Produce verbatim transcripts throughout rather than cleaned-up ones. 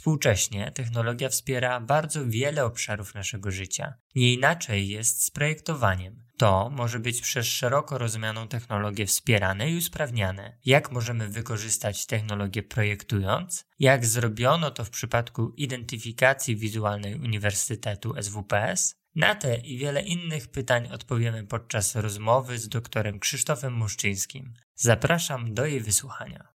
Współcześnie technologia wspiera bardzo wiele obszarów naszego życia. Nie inaczej jest z projektowaniem. To może być przez szeroko rozumianą technologię wspierane i usprawniane. Jak możemy wykorzystać technologię projektując? Jak zrobiono to w przypadku identyfikacji wizualnej Uniwersytetu S W P S? Na te i wiele innych pytań odpowiemy podczas rozmowy z doktorem Krzysztofem Muszczyńskim. Zapraszam do jej wysłuchania.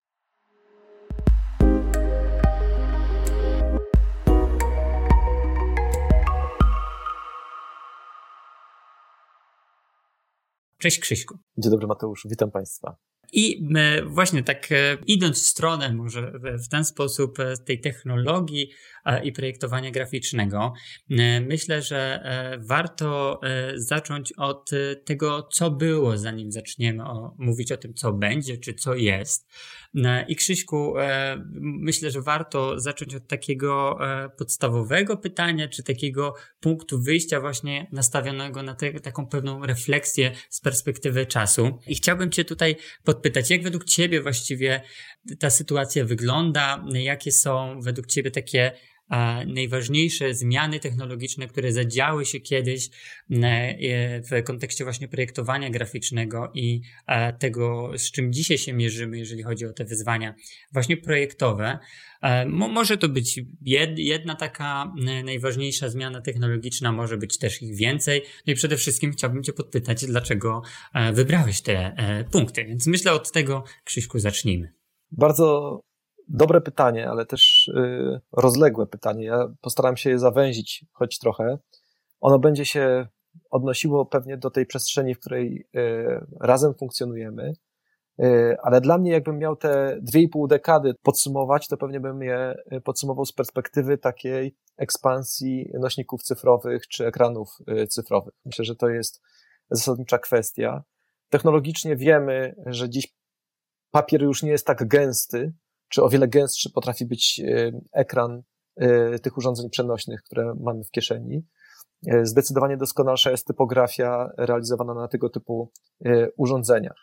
Cześć Krzyśku. Dzień dobry Mateusz, witam Państwa. I właśnie tak idąc w stronę może w ten sposób tej technologii i projektowania graficznego, myślę, że warto zacząć od tego, co było, zanim zaczniemy o, mówić o tym, co będzie, czy co jest. I Krzyśku, myślę, że warto zacząć od takiego podstawowego pytania, czy takiego punktu wyjścia właśnie nastawionego na te, taką pewną refleksję z perspektywy czasu. I chciałbym Cię tutaj podpytać, jak według Ciebie właściwie ta sytuacja wygląda, jakie są według Ciebie takie a, najważniejsze zmiany technologiczne, które zadziały się kiedyś e, w kontekście właśnie projektowania graficznego i a, tego, z czym dzisiaj się mierzymy, jeżeli chodzi o te wyzwania właśnie projektowe. E, mo, może to być jed, jedna taka e, najważniejsza zmiana technologiczna, może być też ich więcej. No i przede wszystkim chciałbym Cię podpytać, dlaczego e, wybrałeś te e, punkty. Więc myślę, od tego, Krzyśku, zacznijmy. Bardzo dobre pytanie, ale też y, rozległe pytanie. Ja postaram się je zawęzić choć trochę. Ono będzie się odnosiło pewnie do tej przestrzeni, w której y, razem funkcjonujemy, y, ale dla mnie, jakbym miał te dwie i pół dekady podsumować, to pewnie bym je podsumował z perspektywy takiej ekspansji nośników cyfrowych czy ekranów y, cyfrowych. Myślę, że to jest zasadnicza kwestia. Technologicznie wiemy, że dziś papier już nie jest tak gęsty, czy o wiele gęstszy potrafi być ekran tych urządzeń przenośnych, które mamy w kieszeni. Zdecydowanie doskonalsza jest typografia realizowana na tego typu urządzeniach.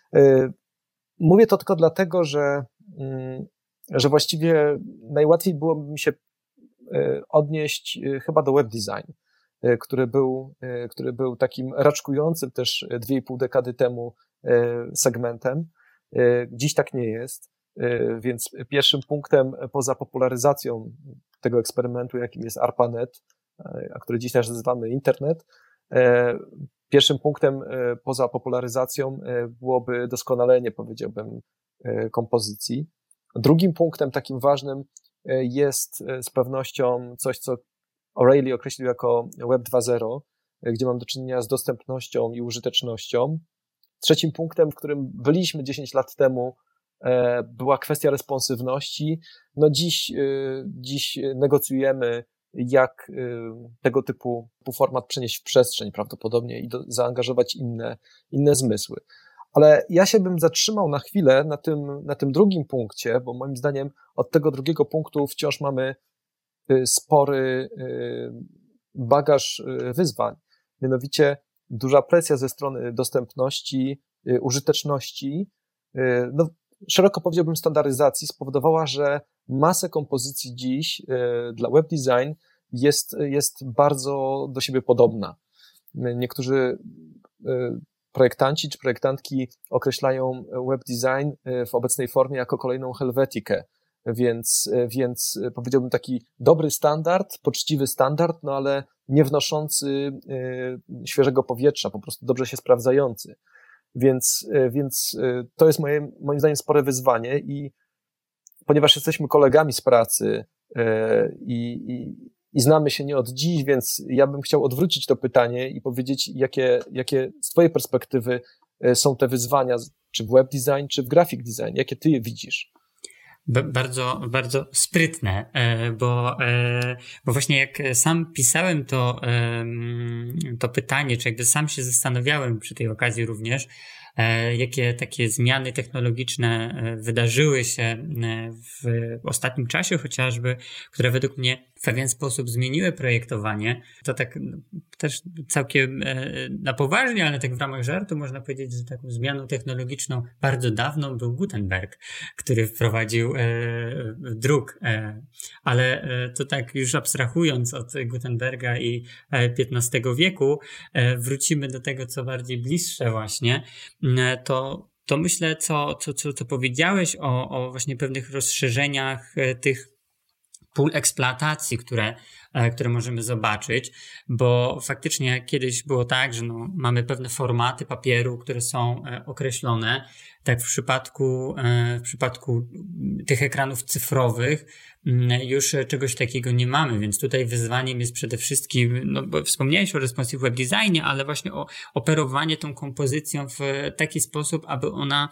Mówię to tylko dlatego, że, że właściwie najłatwiej byłoby mi się odnieść chyba do web design, który był, który był takim raczkującym też dwie i pół dekady temu segmentem. Dziś tak nie jest. Więc pierwszym punktem poza popularyzacją tego eksperymentu, jakim jest ARPANET, a który dziś też nazywamy internet, pierwszym punktem poza popularyzacją byłoby doskonalenie, powiedziałbym, kompozycji. Drugim punktem takim ważnym jest z pewnością coś, co O'Reilly określił jako Web dwa zero, gdzie mam do czynienia z dostępnością i użytecznością. Trzecim punktem, w którym byliśmy dziesięć lat temu, była kwestia responsywności. No dziś, dziś negocjujemy, jak tego typu format przenieść w przestrzeń prawdopodobnie i do, zaangażować inne, inne zmysły. Ale ja się bym zatrzymał na chwilę na tym, na tym drugim punkcie, bo moim zdaniem od tego drugiego punktu wciąż mamy spory bagaż wyzwań. Mianowicie duża presja ze strony dostępności, użyteczności, no szeroko powiedziałbym standaryzacji spowodowała, że masę kompozycji dziś dla web design jest, jest bardzo do siebie podobna. Niektórzy projektanci czy projektantki określają web design w obecnej formie jako kolejną helwetikę, więc, więc powiedziałbym taki dobry standard, poczciwy standard, no ale nie wnoszący świeżego powietrza, po prostu dobrze się sprawdzający. Więc, więc to jest moje, moim zdaniem spore wyzwanie i ponieważ jesteśmy kolegami z pracy i, i, i znamy się nie od dziś, więc ja bym chciał odwrócić to pytanie i powiedzieć, jakie, jakie z twojej perspektywy są te wyzwania, czy w web design, czy w graphic design, jakie ty je widzisz? Bardzo, bardzo sprytne, bo, bo właśnie jak sam pisałem to, to pytanie, czy jakby sam się zastanawiałem przy tej okazji również, jakie takie zmiany technologiczne wydarzyły się w ostatnim czasie chociażby, które według mnie w pewien sposób zmieniły projektowanie. To tak też całkiem na poważnie, ale tak w ramach żartu można powiedzieć, że taką zmianą technologiczną bardzo dawną był Gutenberg, który wprowadził druk. Ale to tak już abstrahując od Gutenberga i piętnastego wieku, wrócimy do tego, co bardziej bliższe właśnie, to to myślę, co, co, co, co powiedziałeś o, o właśnie pewnych rozszerzeniach tych pól eksploatacji, które, które możemy zobaczyć, bo faktycznie kiedyś było tak, że no, mamy pewne formaty papieru, które są określone. Tak w przypadku, w przypadku tych ekranów cyfrowych już czegoś takiego nie mamy, więc tutaj wyzwaniem jest przede wszystkim, no bo wspomniałeś o responsive web designie, ale właśnie o operowanie tą kompozycją w taki sposób, aby ona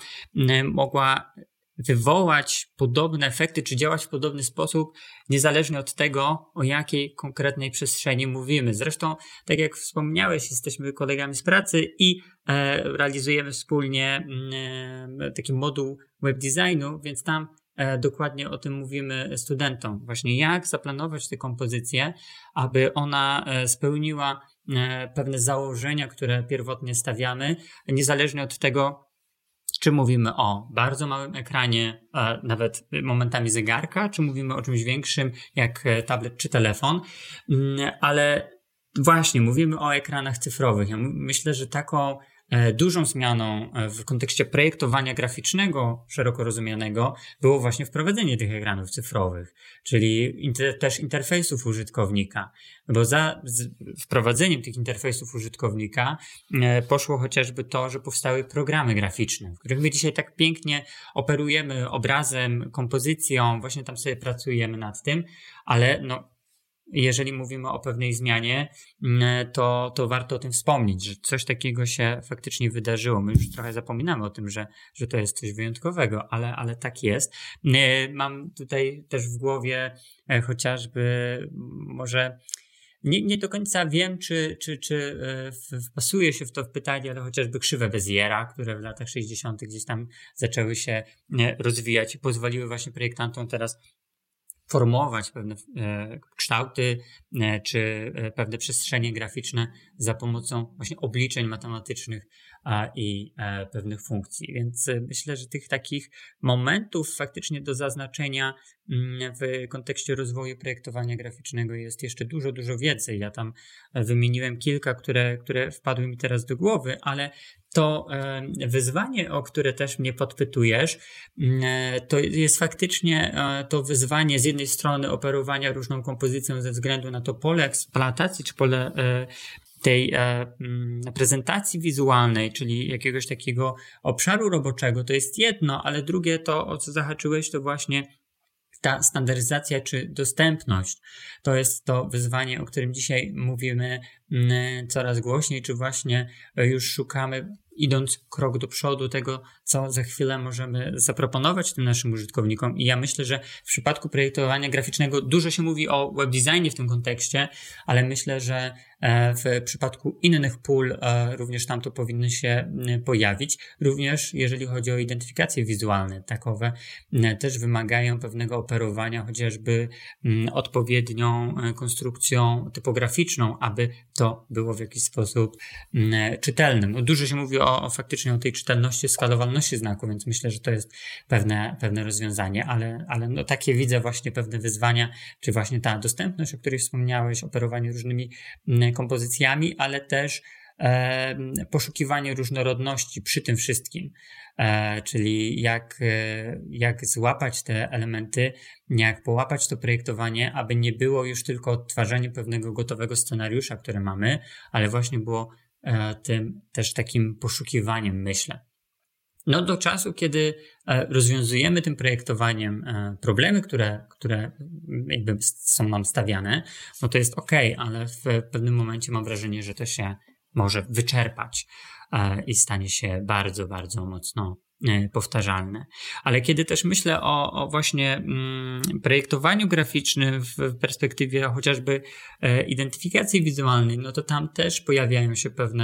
mogła wywołać podobne efekty, czy działać w podobny sposób, niezależnie od tego, o jakiej konkretnej przestrzeni mówimy. Zresztą, tak jak wspomniałeś, jesteśmy kolegami z pracy i e, realizujemy wspólnie e, taki moduł web designu, więc tam e, dokładnie o tym mówimy studentom. Właśnie jak zaplanować tę kompozycję, aby ona e, spełniła e, pewne założenia, które pierwotnie stawiamy, niezależnie od tego, czy mówimy o bardzo małym ekranie, nawet momentami zegarka, czy mówimy o czymś większym jak tablet czy telefon, ale właśnie mówimy o ekranach cyfrowych. Ja myślę, że taką dużą zmianą w kontekście projektowania graficznego, szeroko rozumianego, było właśnie wprowadzenie tych ekranów cyfrowych, czyli inter, też interfejsów użytkownika, bo za z, wprowadzeniem tych interfejsów użytkownika e, poszło chociażby to, że powstały programy graficzne, w których my dzisiaj tak pięknie operujemy obrazem, kompozycją, właśnie tam sobie pracujemy nad tym, ale no jeżeli mówimy o pewnej zmianie, to, to warto o tym wspomnieć, że coś takiego się faktycznie wydarzyło. My już trochę zapominamy o tym, że, że to jest coś wyjątkowego, ale, ale tak jest. Mam tutaj też w głowie chociażby może nie, nie do końca wiem, czy, czy, czy wpasuje się w to w pytanie, ale chociażby krzywe Béziera, które w latach sześćdziesiątych gdzieś tam zaczęły się rozwijać i pozwoliły właśnie projektantom teraz formować pewne e, kształty e, czy e, pewne przestrzenie graficzne za pomocą właśnie obliczeń matematycznych a, i e, pewnych funkcji. Więc e, myślę, że tych takich momentów faktycznie do zaznaczenia m, w kontekście rozwoju projektowania graficznego jest jeszcze dużo, dużo więcej. Ja tam wymieniłem kilka, które, które wpadły mi teraz do głowy, ale to e, wyzwanie, o które też mnie podpytujesz, e, to jest faktycznie e, to wyzwanie z jednej strony operowania różną kompozycją ze względu na to pole eksploatacji, czy pole e, tej e, m, prezentacji wizualnej, czyli jakiegoś takiego obszaru roboczego, to jest jedno, ale drugie to, o co zahaczyłeś, to właśnie ta standaryzacja czy dostępność. To jest to wyzwanie, o którym dzisiaj mówimy m, coraz głośniej, czy właśnie już szukamy, idąc krok do przodu, tego, co za chwilę możemy zaproponować tym naszym użytkownikom. I ja myślę, że w przypadku projektowania graficznego dużo się mówi o webdesignie w tym kontekście, ale myślę, że w przypadku innych pól również tam to powinno się pojawić. Również jeżeli chodzi o identyfikacje wizualne, takowe też wymagają pewnego operowania chociażby odpowiednią konstrukcją typograficzną, aby to było w jakiś sposób czytelne. No, dużo się mówi o, o faktycznie o tej czytelności, skalowalności znaku, więc myślę, że to jest pewne, pewne rozwiązanie, ale, ale no, takie widzę właśnie pewne wyzwania, czy właśnie ta dostępność, o której wspomniałeś, operowanie różnymi kompozycjami, ale też e, poszukiwanie różnorodności przy tym wszystkim, e, czyli jak, e, jak złapać te elementy, jak połapać to projektowanie, aby nie było już tylko odtwarzanie pewnego gotowego scenariusza, które mamy, ale właśnie było e, tym też takim poszukiwaniem, myślę. No do czasu, kiedy rozwiązujemy tym projektowaniem problemy, które, które jakby są nam stawiane, no to jest okej, ale w pewnym momencie mam wrażenie, że to się może wyczerpać i stanie się bardzo, bardzo mocno powtarzalne. Ale kiedy też myślę o, o właśnie mm, projektowaniu graficznym w perspektywie chociażby e, identyfikacji wizualnej, no to tam też pojawiają się pewne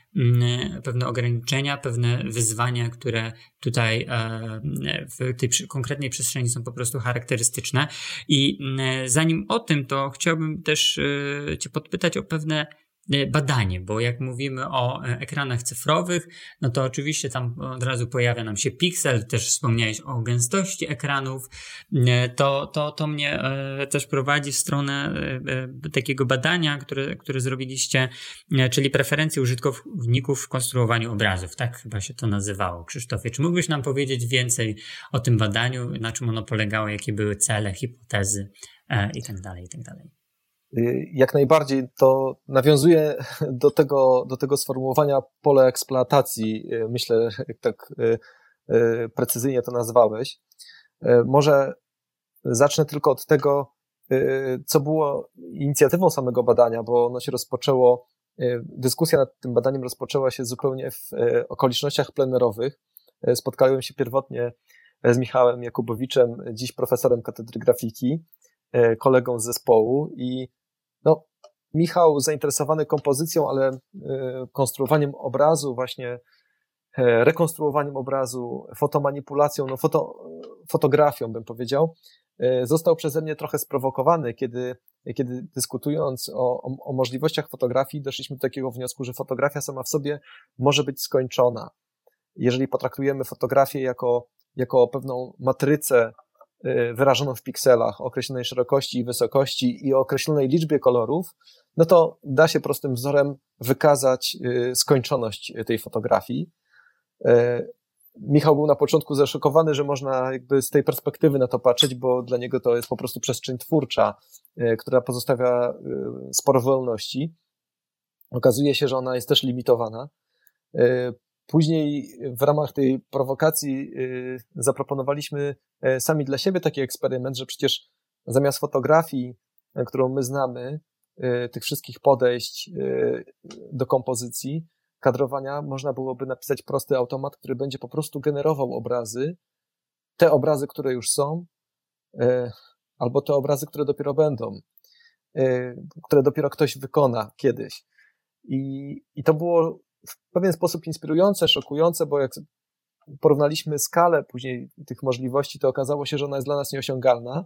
pewne ograniczenia, pewne wyzwania, które tutaj w tej konkretnej przestrzeni są po prostu charakterystyczne. I zanim o tym, to chciałbym też Cię podpytać o pewne badanie, bo jak mówimy o ekranach cyfrowych, no to oczywiście tam od razu pojawia nam się piksel, też wspomniałeś o gęstości ekranów, to, to, to mnie też prowadzi w stronę takiego badania, które, które zrobiliście, czyli preferencje użytkowników w konstruowaniu obrazów, tak chyba się to nazywało. Krzysztofie, czy mógłbyś nam powiedzieć więcej o tym badaniu, na czym ono polegało, jakie były cele, hipotezy i tak dalej, i tak dalej. Jak najbardziej to nawiązuje do tego, do tego sformułowania pole eksploatacji, myślę, jak tak precyzyjnie to nazwałeś. Może zacznę tylko od tego, co było inicjatywą samego badania, bo ono się rozpoczęło, dyskusja nad tym badaniem rozpoczęła się zupełnie w okolicznościach plenerowych. Spotkałem się pierwotnie z Michałem Jakubowiczem, dziś profesorem katedry grafiki, kolegą z zespołu i no, Michał zainteresowany kompozycją, ale konstruowaniem obrazu, właśnie rekonstruowaniem obrazu, fotomanipulacją, no foto, fotografią bym powiedział, został przeze mnie trochę sprowokowany, kiedy, kiedy dyskutując o, o, o możliwościach fotografii doszliśmy do takiego wniosku, że fotografia sama w sobie może być skończona. Jeżeli potraktujemy fotografię jako, jako pewną matrycę wyrażoną w pikselach, o określonej szerokości i wysokości i o określonej liczbie kolorów, no to da się prostym wzorem wykazać skończoność tej fotografii. Michał był na początku zaszokowany, że można jakby z tej perspektywy na to patrzeć, bo dla niego to jest po prostu przestrzeń twórcza, która pozostawia sporo wolności. Okazuje się, że ona jest też limitowana. Później w ramach tej prowokacji zaproponowaliśmy sami dla siebie taki eksperyment, że przecież zamiast fotografii, którą my znamy, tych wszystkich podejść do kompozycji, kadrowania, można byłoby napisać prosty automat, który będzie po prostu generował obrazy, te obrazy, które już są, albo te obrazy, które dopiero będą, które dopiero ktoś wykona kiedyś. I, i to było w pewien sposób inspirujące, szokujące, bo jak porównaliśmy skalę później tych możliwości, to okazało się, że ona jest dla nas nieosiągalna.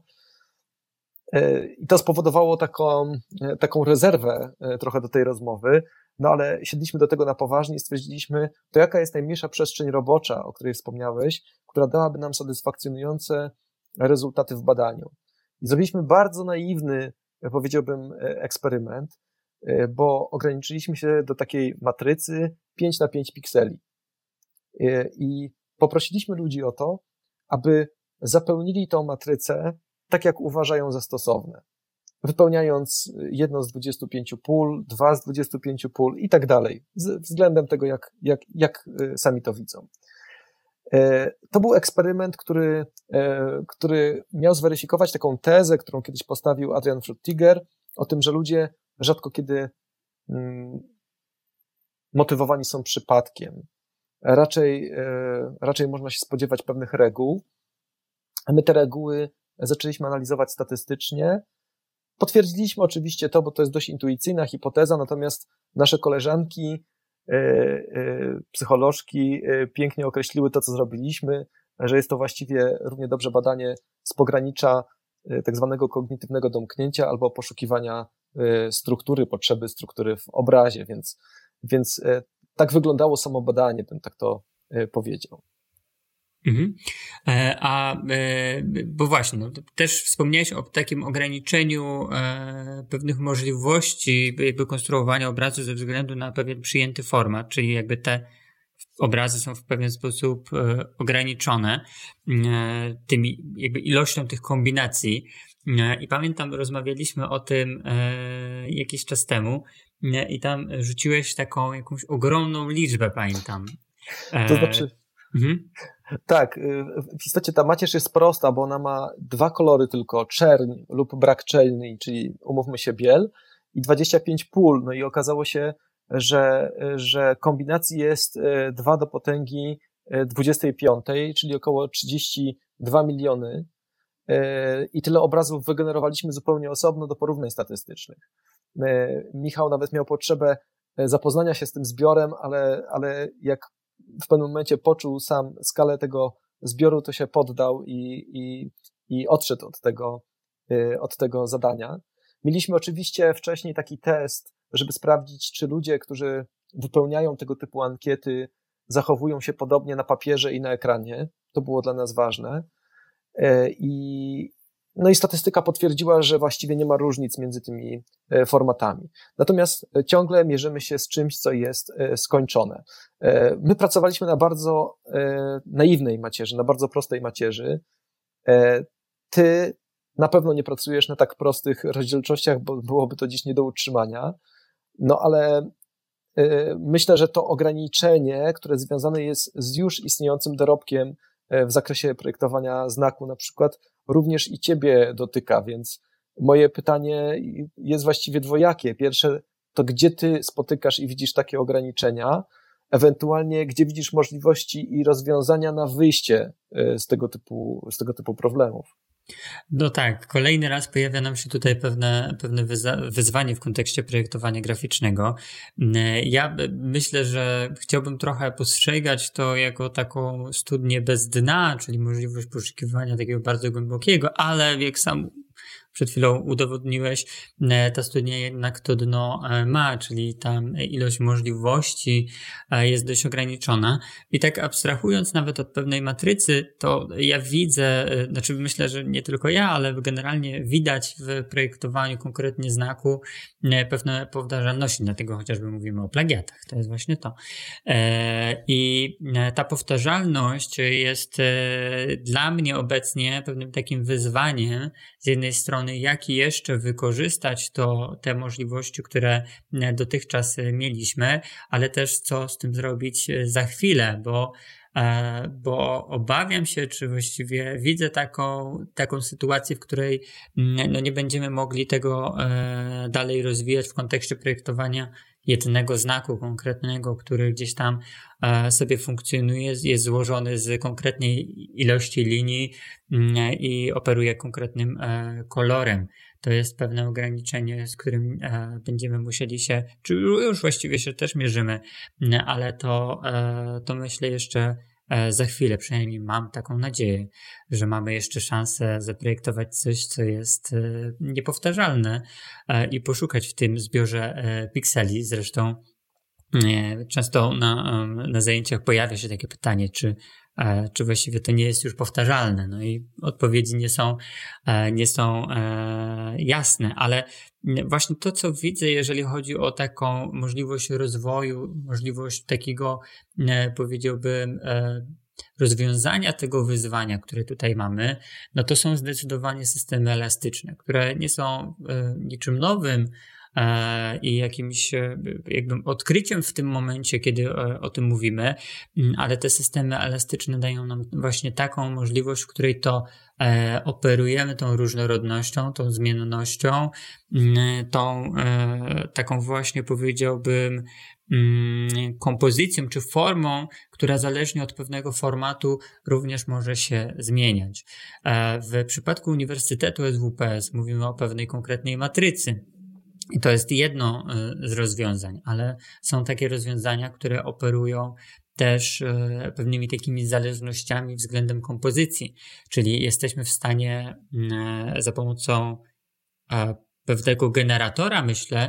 I to spowodowało taką, taką rezerwę trochę do tej rozmowy, no ale siedliśmy do tego na poważnie i stwierdziliśmy, to jaka jest najmniejsza przestrzeń robocza, o której wspomniałeś, która dałaby nam satysfakcjonujące rezultaty w badaniu. I zrobiliśmy bardzo naiwny, powiedziałbym, eksperyment, bo ograniczyliśmy się do takiej matrycy pięć na pięć pikseli. I poprosiliśmy ludzi o to, aby zapełnili tą matrycę tak, jak uważają za stosowne. Wypełniając jedno z dwudziestu pięciu pól, dwa z dwudziestu pięciu pól i tak dalej, względem tego, jak, jak, jak sami to widzą. To był eksperyment, który, który miał zweryfikować taką tezę, którą kiedyś postawił Adrian Frutiger, o tym, że ludzie rzadko kiedy motywowani są przypadkiem. Raczej, raczej można się spodziewać pewnych reguł, a my te reguły zaczęliśmy analizować statystycznie. Potwierdziliśmy oczywiście to, bo to jest dość intuicyjna hipoteza, natomiast nasze koleżanki, psycholożki pięknie określiły to, co zrobiliśmy, że jest to właściwie równie dobrze badanie z pogranicza tak zwanego kognitywnego domknięcia albo poszukiwania struktury, potrzeby struktury w obrazie, więc, więc tak wyglądało samo badanie, bym tak to powiedział. Mhm. A, bo właśnie, no, też wspomniałeś o takim ograniczeniu e, pewnych możliwości jakby konstruowania obrazu ze względu na pewien przyjęty format, czyli jakby te obrazy są w pewien sposób e, ograniczone e, tymi jakby ilością tych kombinacji. E, I pamiętam, rozmawialiśmy o tym e, jakiś czas temu e, i tam rzuciłeś taką jakąś ogromną liczbę, pamiętam. E, to znaczy... Mhm. Tak, w istocie ta macierz jest prosta, bo ona ma dwa kolory tylko, czerń lub brak czerni, czyli umówmy się biel, i dwadzieścia pięć pól. No i okazało się, że, że kombinacji jest dwa do potęgi dwudziestej piątej, czyli około trzydzieści dwa miliony, i tyle obrazów wygenerowaliśmy zupełnie osobno do porównań statystycznych. Michał nawet miał potrzebę zapoznania się z tym zbiorem, ale, ale jak w pewnym momencie poczuł sam skalę tego zbioru, to się poddał i, i, i odszedł od tego, od tego zadania. Mieliśmy oczywiście wcześniej taki test, żeby sprawdzić, czy ludzie, którzy wypełniają tego typu ankiety, zachowują się podobnie na papierze i na ekranie. To było dla nas ważne. I, no i statystyka potwierdziła, że właściwie nie ma różnic między tymi formatami. Natomiast ciągle mierzymy się z czymś, co jest skończone. My pracowaliśmy na bardzo naiwnej macierzy, na bardzo prostej macierzy. Ty na pewno nie pracujesz na tak prostych rozdzielczościach, bo byłoby to dziś nie do utrzymania. No ale myślę, że to ograniczenie, które związane jest z już istniejącym dorobkiem w zakresie projektowania znaku na przykład, również i ciebie dotyka, więc moje pytanie jest właściwie dwojakie. Pierwsze, to gdzie ty spotykasz i widzisz takie ograniczenia, ewentualnie gdzie widzisz możliwości i rozwiązania na wyjście z tego typu, z tego typu problemów? No tak, kolejny raz pojawia nam się tutaj pewne, pewne wyza- wyzwanie w kontekście projektowania graficznego. Ja myślę, że chciałbym trochę postrzegać to jako taką studnię bez dna, czyli możliwość poszukiwania takiego bardzo głębokiego, ale jak sam przed chwilą udowodniłeś, ta studnia jednak to dno ma, czyli ta ilość możliwości jest dość ograniczona. I tak abstrahując nawet od pewnej matrycy, to ja widzę, znaczy myślę, że nie tylko ja, ale generalnie widać w projektowaniu konkretnie znaku pewne powtarzalności, dlatego chociażby mówimy o plagiatach, to jest właśnie to. I ta powtarzalność jest dla mnie obecnie pewnym takim wyzwaniem z jednej strony, jak jeszcze wykorzystać to, te możliwości, które dotychczas mieliśmy, ale też co z tym zrobić za chwilę, bo, bo obawiam się, czy właściwie widzę taką, taką sytuację, w której no, nie będziemy mogli tego dalej rozwijać w kontekście projektowania jednego znaku konkretnego, który gdzieś tam sobie funkcjonuje, jest złożony z konkretnej ilości linii i operuje konkretnym kolorem. To jest pewne ograniczenie, z którym będziemy musieli się, czy już właściwie się też mierzymy, ale to, to myślę jeszcze za chwilę, przynajmniej mam taką nadzieję, że mamy jeszcze szansę zaprojektować coś, co jest niepowtarzalne i poszukać w tym zbiorze pikseli. Zresztą często na, na zajęciach pojawia się takie pytanie, czy, czy właściwie to nie jest już powtarzalne. No i odpowiedzi nie są, nie są jasne, ale właśnie to, co widzę, jeżeli chodzi o taką możliwość rozwoju, możliwość takiego, powiedziałbym, rozwiązania tego wyzwania, które tutaj mamy, no to są zdecydowanie systemy elastyczne, które nie są niczym nowym, i jakimś jakby odkryciem w tym momencie, kiedy o tym mówimy, ale te systemy elastyczne dają nam właśnie taką możliwość, w której to operujemy tą różnorodnością, tą zmiennością, tą taką właśnie powiedziałbym kompozycją czy formą, która zależnie od pewnego formatu również może się zmieniać. W przypadku Uniwersytetu S W P S mówimy o pewnej konkretnej matrycy. I to jest jedno z rozwiązań, ale są takie rozwiązania, które operują też pewnymi takimi zależnościami względem kompozycji, czyli jesteśmy w stanie za pomocą pewnego generatora, myślę,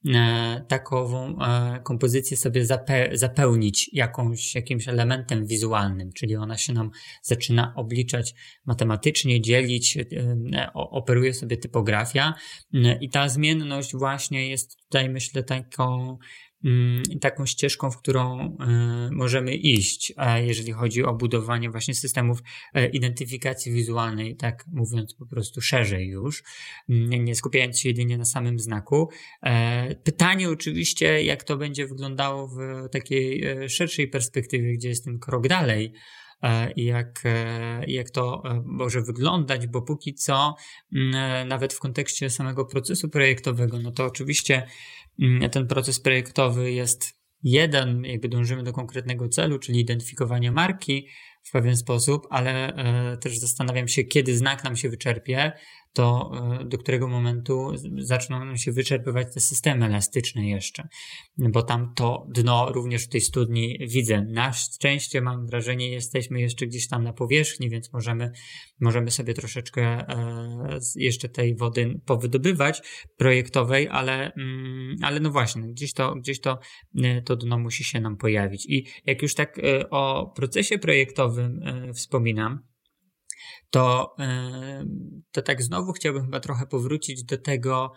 takową kompozycję sobie zape- zapełnić jakąś, jakimś elementem wizualnym, czyli ona się nam zaczyna obliczać matematycznie, dzielić, operuje sobie typografia i ta zmienność właśnie jest tutaj, myślę, taką taką ścieżką, w którą możemy iść, jeżeli chodzi o budowanie właśnie systemów identyfikacji wizualnej, tak mówiąc po prostu szerzej już, nie skupiając się jedynie na samym znaku. Pytanie oczywiście, jak to będzie wyglądało w takiej szerszej perspektywie, gdzie jest ten krok dalej, i jak, jak to może wyglądać, bo póki co nawet w kontekście samego procesu projektowego, no to oczywiście ten proces projektowy jest jeden, jakby dążymy do konkretnego celu, czyli identyfikowania marki w pewien sposób, ale też zastanawiam się, kiedy znak nam się wyczerpie, to do którego momentu zaczną się wyczerpywać te systemy elastyczne jeszcze, bo tam to dno również w tej studni widzę. Na szczęście mam wrażenie, jesteśmy jeszcze gdzieś tam na powierzchni, więc możemy, możemy sobie troszeczkę jeszcze tej wody powydobywać projektowej, ale, ale no właśnie, gdzieś to, gdzieś to, to dno musi się nam pojawić. I jak już tak o procesie projektowym wspominam, to, to tak znowu chciałbym chyba trochę powrócić do tego,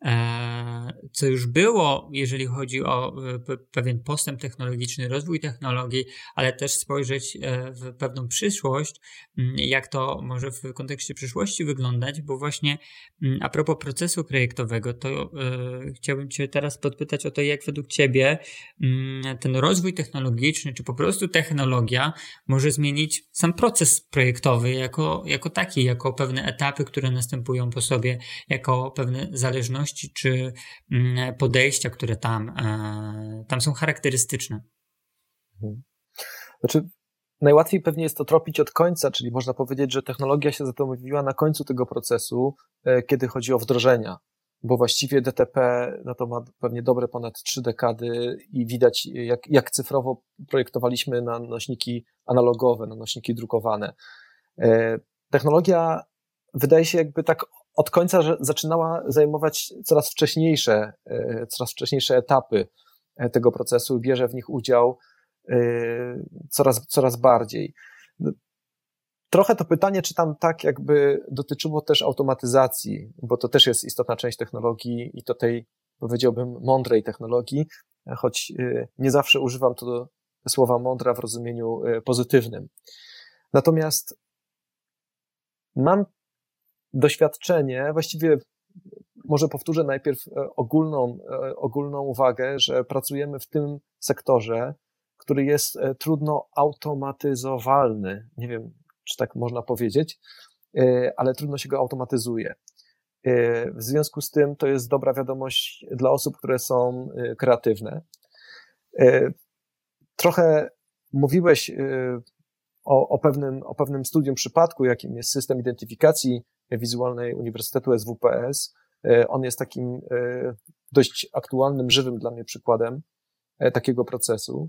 co już było, jeżeli chodzi o pewien postęp technologiczny, rozwój technologii, ale też spojrzeć w pewną przyszłość, jak to może w kontekście przyszłości wyglądać, bo właśnie a propos procesu projektowego, to chciałbym Cię teraz podpytać o to, jak według Ciebie ten rozwój technologiczny, czy po prostu technologia może zmienić sam proces projektowy jako, jako taki, jako pewne etapy, które następują po sobie, jako pewne zależności czy podejścia, które tam, tam są charakterystyczne. Znaczy, najłatwiej pewnie jest to tropić od końca, czyli można powiedzieć, że technologia się zatomiła na końcu tego procesu, kiedy chodzi o wdrożenia, bo właściwie D T P no to ma pewnie dobre ponad trzy dekady i widać, jak, jak cyfrowo projektowaliśmy na nośniki analogowe, na nośniki drukowane. Technologia wydaje się jakby tak od końca, że zaczynała zajmować coraz wcześniejsze, coraz wcześniejsze etapy tego procesu, bierze w nich udział coraz, coraz bardziej. Trochę to pytanie, czy tam tak jakby dotyczyło też automatyzacji, bo to też jest istotna część technologii i to tej, powiedziałbym, mądrej technologii, choć nie zawsze używam to do słowa mądra w rozumieniu pozytywnym. Natomiast mam doświadczenie, właściwie może powtórzę najpierw ogólną, ogólną uwagę, że pracujemy w tym sektorze, który jest trudno automatyzowalny. Nie wiem, czy tak można powiedzieć, ale trudno się go automatyzuje. W związku z tym to jest dobra wiadomość dla osób, które są kreatywne. Trochę mówiłeś o, o, pewnym, o pewnym studium przypadku, jakim jest system identyfikacji wizualnej Uniwersytetu S W P S. On jest takim dość aktualnym, żywym dla mnie przykładem takiego procesu.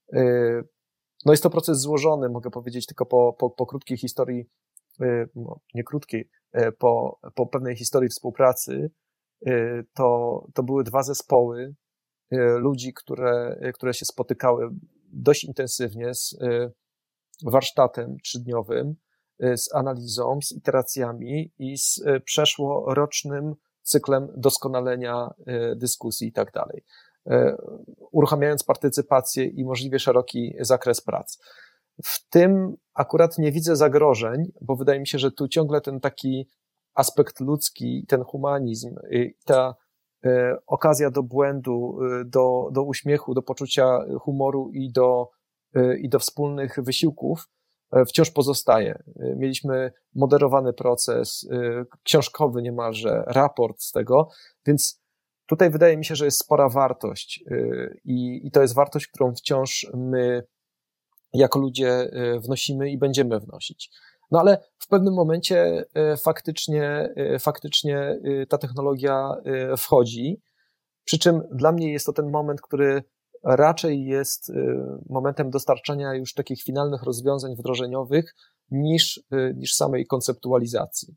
No jest to proces złożony, mogę powiedzieć tylko po, po, po krótkiej historii, no nie krótkiej, po, po pewnej historii współpracy. To, to były dwa zespoły ludzi, które, które się spotykały dość intensywnie z warsztatem trzydniowym, z analizą, z iteracjami i z przeszłorocznym cyklem doskonalenia dyskusji i tak dalej, uruchamiając partycypację i możliwie szeroki zakres prac. W tym akurat nie widzę zagrożeń, bo wydaje mi się, że tu ciągle ten taki aspekt ludzki, ten humanizm, ta okazja do błędu, do, do uśmiechu, do poczucia humoru i do, i do wspólnych wysiłków wciąż pozostaje. Mieliśmy moderowany proces, książkowy niemalże, raport z tego, więc tutaj wydaje mi się, że jest spora wartość i, i to jest wartość, którą wciąż my jako ludzie wnosimy i będziemy wnosić. No ale w pewnym momencie faktycznie, faktycznie ta technologia wchodzi, przy czym dla mnie jest to ten moment, który raczej jest momentem dostarczania już takich finalnych rozwiązań wdrożeniowych niż, niż samej konceptualizacji.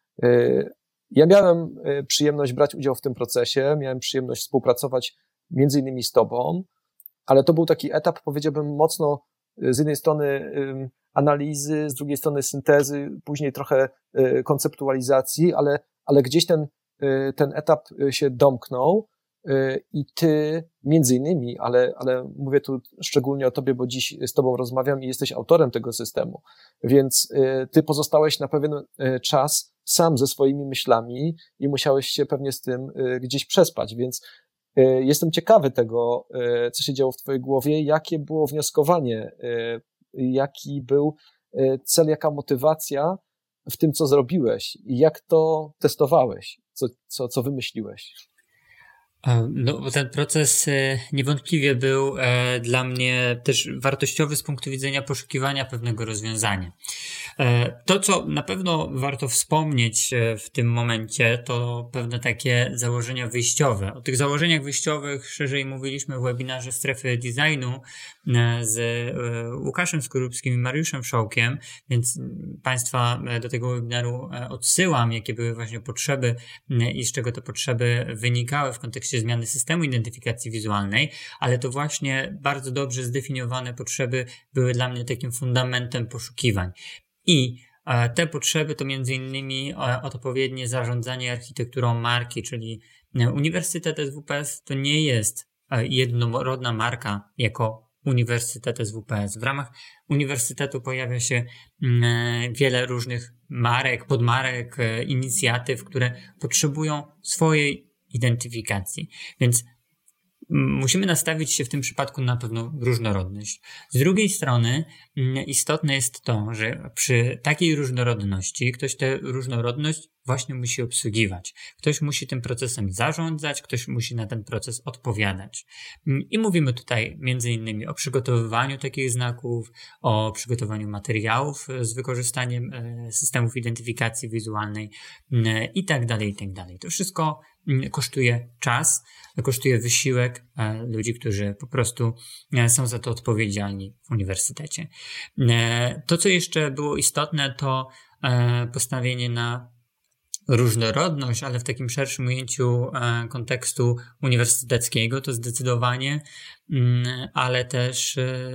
Ja miałem przyjemność brać udział w tym procesie, miałem przyjemność współpracować między innymi z tobą, ale to był taki etap, powiedziałbym, mocno z jednej strony analizy, z drugiej strony syntezy, później trochę konceptualizacji, ale, ale gdzieś ten, ten etap się domknął i ty między innymi, ale, ale mówię tu szczególnie o tobie, bo dziś z tobą rozmawiam i jesteś autorem tego systemu, więc ty pozostałeś na pewien czas sam ze swoimi myślami i musiałeś się pewnie z tym gdzieś przespać, więc jestem ciekawy tego, co się działo w twojej głowie, jakie było wnioskowanie, jaki był cel, jaka motywacja w tym, co zrobiłeś i jak to testowałeś, co, co, co wymyśliłeś. No, bo ten proces niewątpliwie był dla mnie też wartościowy z punktu widzenia poszukiwania pewnego rozwiązania. To, co na pewno warto wspomnieć w tym momencie, to pewne takie założenia wyjściowe. O tych założeniach wyjściowych szerzej mówiliśmy w webinarze Strefy Designu z Łukaszem Skorupskim i Mariuszem Wszołkiem, więc Państwa do tego webinaru odsyłam, jakie były właśnie potrzeby i z czego te potrzeby wynikały w kontekście zmiany systemu identyfikacji wizualnej, ale to właśnie bardzo dobrze zdefiniowane potrzeby były dla mnie takim fundamentem poszukiwań. I te potrzeby to między innymi odpowiednie zarządzanie architekturą marki, czyli Uniwersytet S W P S to nie jest jednorodna marka jako Uniwersytet S W P S. W ramach uniwersytetu pojawia się wiele różnych marek, podmarek, inicjatyw, które potrzebują swojej identyfikacji. Więc musimy nastawić się w tym przypadku na pewną różnorodność. Z drugiej strony istotne jest to, że przy takiej różnorodności ktoś tę różnorodność właśnie musi obsługiwać. Ktoś musi tym procesem zarządzać, ktoś musi na ten proces odpowiadać. I mówimy tutaj między innymi o przygotowywaniu takich znaków, o przygotowaniu materiałów z wykorzystaniem systemów identyfikacji wizualnej i tak dalej, i tak dalej. To wszystko kosztuje czas, kosztuje wysiłek ludzi, którzy po prostu są za to odpowiedzialni w uniwersytecie. To, co jeszcze było istotne, to postawienie na różnorodność, ale w takim szerszym ujęciu kontekstu uniwersyteckiego, to zdecydowanie, ale też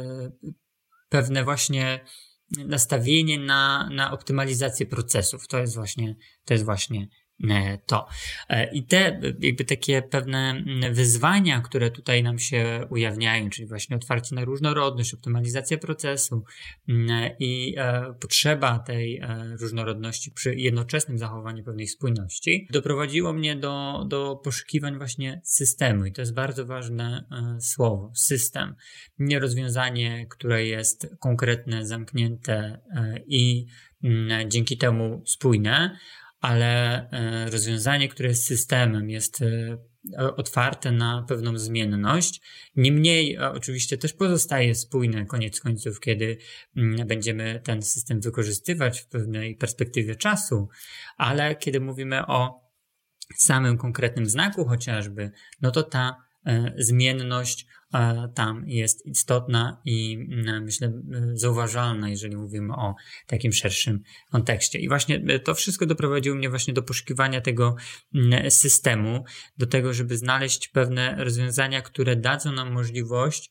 pewne właśnie nastawienie na, na optymalizację procesów. To jest właśnie, to jest właśnie to. I te jakby takie pewne wyzwania, które tutaj nam się ujawniają, czyli właśnie otwarcie na różnorodność, optymalizacja procesu i potrzeba tej różnorodności przy jednoczesnym zachowaniu pewnej spójności, doprowadziło mnie do, do poszukiwań właśnie systemu. I to jest bardzo ważne słowo. System. Nie rozwiązanie, które jest konkretne, zamknięte i dzięki temu spójne, ale rozwiązanie, które jest systemem, jest otwarte na pewną zmienność. Niemniej oczywiście też pozostaje spójne koniec końców, kiedy będziemy ten system wykorzystywać w pewnej perspektywie czasu, ale kiedy mówimy o samym konkretnym znaku chociażby, no to ta zmienność tam jest istotna i myślę zauważalna, jeżeli mówimy o takim szerszym kontekście. I właśnie to wszystko doprowadziło mnie właśnie do poszukiwania tego systemu, do tego, żeby znaleźć pewne rozwiązania, które dadzą nam możliwość,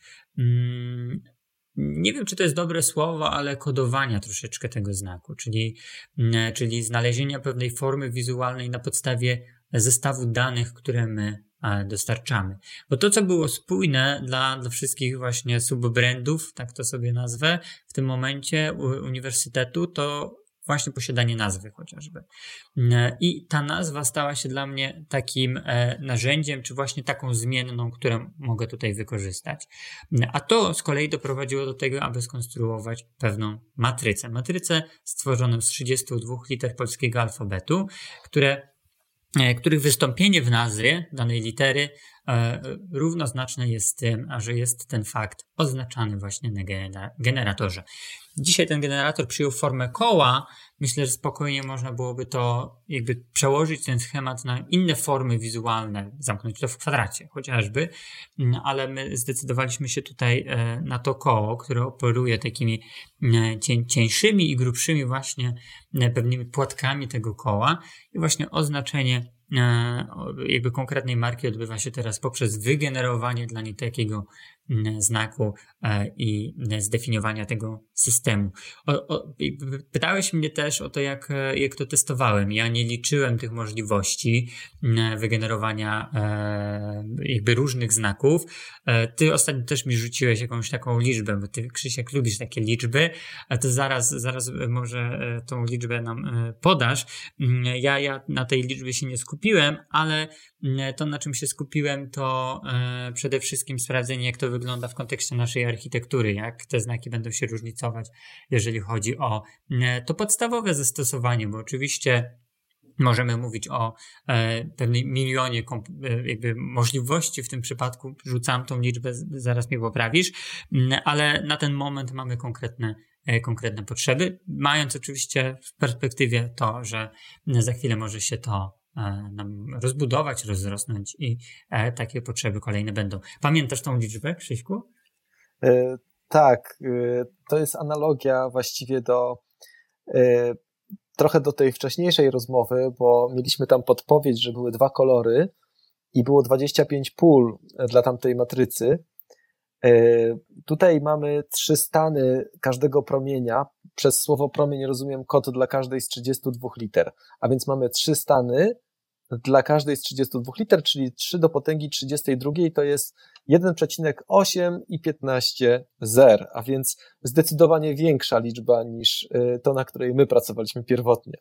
nie wiem, czy to jest dobre słowo, ale kodowania troszeczkę tego znaku, czyli, czyli znalezienia pewnej formy wizualnej na podstawie zestawu danych, które my dostarczamy. Bo to, co było spójne dla, dla wszystkich właśnie subbrandów, tak to sobie nazwę, w tym momencie u, uniwersytetu, to właśnie posiadanie nazwy chociażby. I ta nazwa stała się dla mnie takim narzędziem, czy właśnie taką zmienną, którą mogę tutaj wykorzystać. A to z kolei doprowadziło do tego, aby skonstruować pewną matrycę. Matrycę stworzoną z trzydziestu dwóch liter polskiego alfabetu, które których wystąpienie w nazwie danej litery e, równoznaczne jest z tym, a że jest ten fakt oznaczany właśnie na genera- generatorze. Dzisiaj ten generator przyjął formę koła. Myślę, że spokojnie można byłoby to jakby przełożyć ten schemat na inne formy wizualne, zamknąć to w kwadracie chociażby, ale my zdecydowaliśmy się tutaj na to koło, które operuje takimi cień, cieńszymi i grubszymi właśnie pewnymi płatkami tego koła i właśnie oznaczenie jakby konkretnej marki odbywa się teraz poprzez wygenerowanie dla niej takiego znaku i zdefiniowania tego systemu. O, o, pytałeś mnie też o to, jak, jak to testowałem. Ja nie liczyłem tych możliwości wygenerowania jakby różnych znaków. Ty ostatnio też mi rzuciłeś jakąś taką liczbę, bo ty, Krzysiek, lubisz takie liczby, a to zaraz, zaraz może tą liczbę nam podasz. Ja, ja na tej liczbie się nie skupiłem, ale to, na czym się skupiłem, to przede wszystkim sprawdzenie, jak to wygląda w kontekście naszej architektury, jak te znaki będą się różnicować, jeżeli chodzi o to podstawowe zastosowanie, bo oczywiście możemy mówić o e, pewnej milionie komp- jakby możliwości w tym przypadku. Rzucam tą liczbę, zaraz mnie poprawisz, ale na ten moment mamy konkretne, e, konkretne potrzeby, mając oczywiście w perspektywie to, że za chwilę może się to e, nam rozbudować, rozrosnąć i e, takie potrzeby kolejne będą. Pamiętasz tą liczbę, Krzyśku? E, tak, e, to jest analogia właściwie do e, trochę do tej wcześniejszej rozmowy, bo mieliśmy tam podpowiedź, że były dwa kolory i było dwadzieścia pięć pól dla tamtej matrycy. Tutaj mamy trzy stany każdego promienia. Przez słowo promień rozumiem kod dla każdej z trzydziestu dwóch liter. A więc mamy trzy stany dla każdej z trzydziestu dwóch liter, czyli trzy do potęgi trzydziestej drugiej to jest jeden przecinek osiem i piętnaście zer, a więc zdecydowanie większa liczba niż to, na której my pracowaliśmy pierwotnie.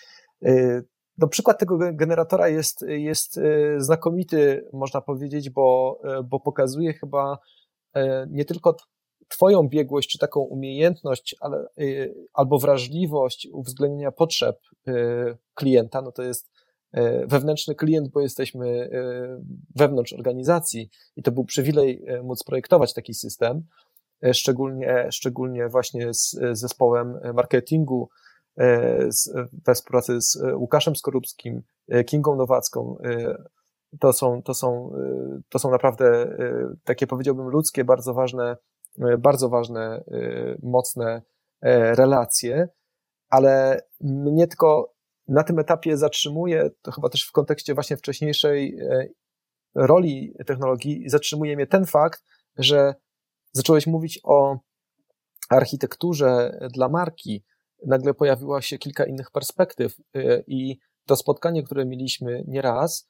No, przykład tego generatora jest, jest znakomity, można powiedzieć, bo, bo pokazuje chyba nie tylko twoją biegłość, czy taką umiejętność, ale, albo wrażliwość uwzględnienia potrzeb klienta, no to jest wewnętrzny klient, bo jesteśmy wewnątrz organizacji i to był przywilej móc projektować taki system, szczególnie, szczególnie właśnie z zespołem marketingu, z, we współpracy z Łukaszem Skorupskim, Kingą Nowacką. To są, to są, to są naprawdę takie, powiedziałbym, ludzkie, bardzo ważne, bardzo ważne, mocne relacje, ale mnie tylko na tym etapie zatrzymuje, to chyba też w kontekście właśnie wcześniejszej roli technologii, zatrzymuje mnie ten fakt, że zacząłeś mówić o architekturze dla marki, nagle pojawiło się kilka innych perspektyw i to spotkanie, które mieliśmy nieraz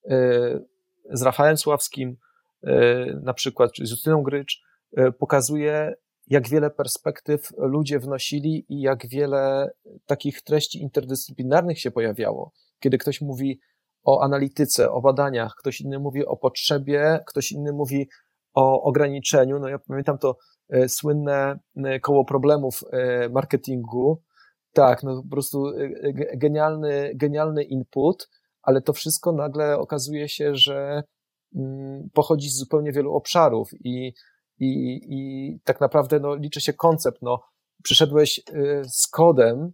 z Rafałem Sławskim na przykład, czy z Justyną Grycz, pokazuje, jak wiele perspektyw ludzie wnosili i jak wiele takich treści interdyscyplinarnych się pojawiało. Kiedy ktoś mówi o analityce, o badaniach, ktoś inny mówi o potrzebie, ktoś inny mówi o ograniczeniu. No ja pamiętam to słynne koło problemów marketingu. Tak, no po prostu genialny, genialny input, ale to wszystko nagle okazuje się, że pochodzi z zupełnie wielu obszarów i I, i tak naprawdę no, liczy się koncept. No, przyszedłeś z kodem,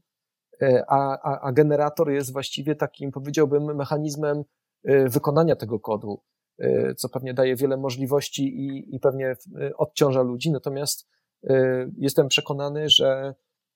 a, a, a generator jest właściwie takim, powiedziałbym, mechanizmem wykonania tego kodu, co pewnie daje wiele możliwości i, i pewnie odciąża ludzi. Natomiast jestem przekonany, że,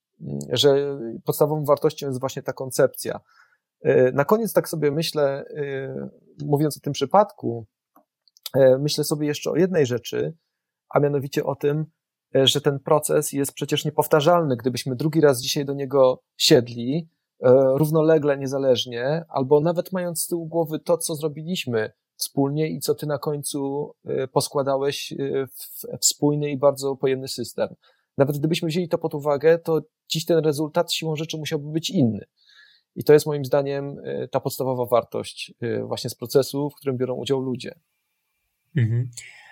że podstawową wartością jest właśnie ta koncepcja. Na koniec tak sobie myślę, mówiąc o tym przypadku, myślę sobie jeszcze o jednej rzeczy, a mianowicie o tym, że ten proces jest przecież niepowtarzalny. Gdybyśmy drugi raz dzisiaj do niego siedli, równolegle, niezależnie, albo nawet mając z tyłu głowy to, co zrobiliśmy wspólnie i co ty na końcu poskładałeś w spójny i bardzo pojemny system. Nawet gdybyśmy wzięli to pod uwagę, to dziś ten rezultat siłą rzeczy musiałby być inny. I to jest moim zdaniem ta podstawowa wartość właśnie z procesu, w którym biorą udział ludzie. Mhm.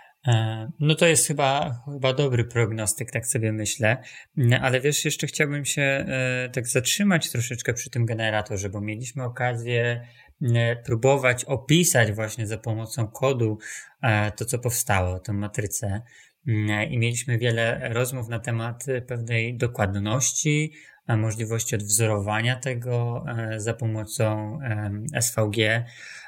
No to jest chyba, chyba dobry prognostyk, tak sobie myślę, ale wiesz, jeszcze chciałbym się tak zatrzymać troszeczkę przy tym generatorze, bo mieliśmy okazję próbować opisać właśnie za pomocą kodu to, co powstało, tę matrycę i mieliśmy wiele rozmów na temat pewnej dokładności, możliwości odwzorowania tego za pomocą S V G